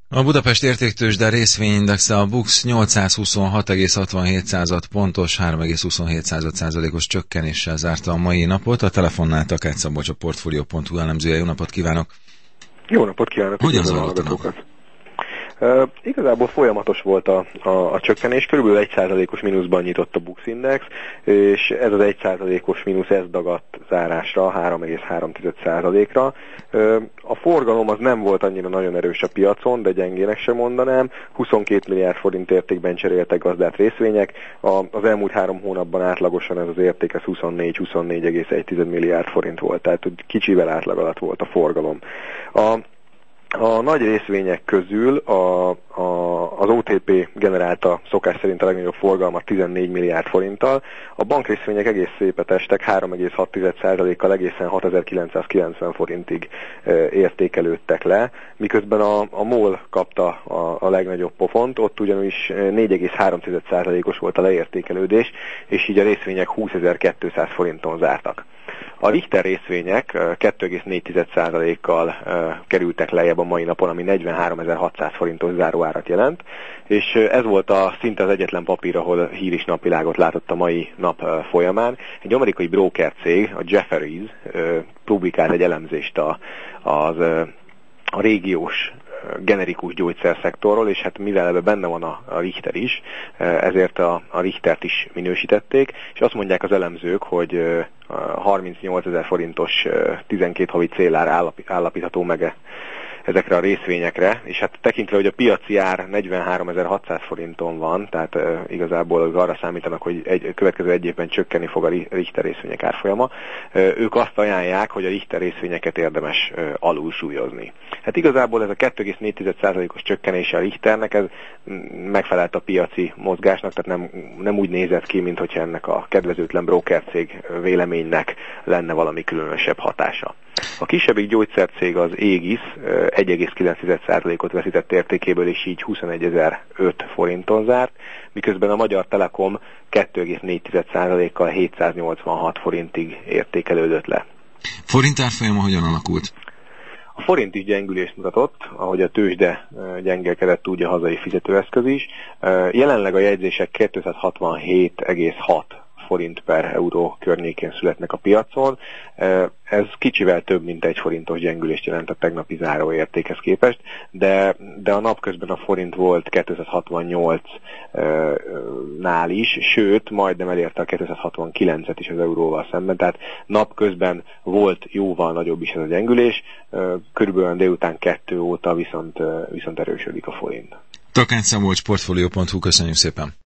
A Budapest Értéktőzsde részvényindexe a BUX 826,67 pontos, 3,27%-os csökkenéssel zárta a mai napot. A telefonnál Takács Szabolcs, a Portfolio.hu elemzője. Jó napot kívánok! Jó napot kívánok! Hogyan zajlott a nap? Igazából folyamatos volt a csökkenés, körülbelül 1%-os mínuszban nyitott a Bux Index, és ez az 1%-os mínusz ez dagadt zárásra, 3,3%-ra. A forgalom az nem volt annyira nagyon erős a piacon, de gyengének sem mondanám. 22 milliárd forint értékben cseréltek gazdát részvények, az elmúlt 3 hónapban átlagosan ez az érték, ez 24,1 milliárd forint volt, tehát kicsivel átlag alatt volt a forgalom. A nagy részvények közül az OTP generálta szokás szerint a legnagyobb forgalmat 14 milliárd forinttal, a bankrészvények egész szépet estek, 3,6%-kal egészen 6990 forintig értékelődtek le, miközben a MOL kapta a legnagyobb pofont, ott ugyanis 4,3%-os volt a leértékelődés, és így a részvények 20.200 forinton zártak. A Richter részvények 2,4%-kal kerültek lejjebb a mai napon, ami 43.600 forintos záróárat jelent, és ez volt szinte az egyetlen papír, ahol hír is napvilágot látott a mai nap folyamán. Egy amerikai broker cég, a Jefferies publikált egy elemzést a régiós generikus gyógyszerszektorról, és mivel ebben benne van a Richter is, ezért a Richtert is minősítették, és azt mondják az elemzők, hogy 38 000 forintos 12 havi célár állapítható meg ezekre a részvényekre, és tekintve, hogy a piaci ár 43.600 forinton van, tehát igazából arra számítanak, hogy következő egy évben csökkenni fog a Richter részvények árfolyama, ők azt ajánlják, hogy a Richter részvényeket érdemes alulsúlyozni. Igazából ez a 2,4%-os csökkenése a Richternek, ez megfelelt a piaci mozgásnak, tehát nem úgy nézett ki, mint hogyha ennek a kedvezőtlen brokercég véleménynek lenne valami különösebb hatása. A kisebbik gyógyszercég az Aegis 1,9%-ot veszített értékéből, és így 21.005 forinton zárt, miközben a Magyar Telekom 2,4%-kal 786 forintig értékelődött le. Forint árfolyama hogyan alakult? A forint is gyengülést mutatott, ahogy a tőzsde gyengélkedett, úgy a hazai fizetőeszköz is. Jelenleg a jegyzések 267,6 forint per euró környékén születnek a piacon. Ez kicsivel több, mint 1 forintos gyengülést jelent a tegnapi záróértékhez képest, de a napközben a forint volt 268-nál is, sőt, majdnem elérte a 269-et is az euróval szemben, tehát napközben volt jóval nagyobb is ez a gyengülés, körülbelül délután 2 óta viszont erősödik a forint. Takács Szabolcs, Portfolio.hu, köszönjük szépen!